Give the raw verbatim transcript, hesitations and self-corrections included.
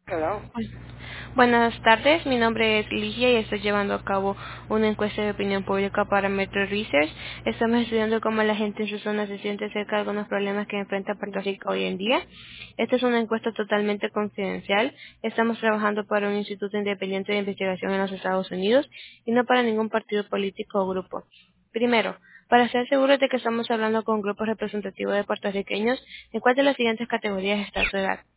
Hello. Buenas tardes, mi nombre es Ligia y estoy llevando a cabo una encuesta de opinión pública para Metro Research. Estamos estudiando cómo la gente en su zona se siente acerca de algunos problemas que enfrenta Puerto Rico hoy en día. Esta es una encuesta totalmente confidencial. Estamos trabajando para un instituto independiente de investigación en los Estados Unidos y no para ningún partido político o grupo. Primero, para ser seguros de que estamos hablando con grupos representativos de puertorriqueños, ¿en cuál de las siguientes categorías está su edad?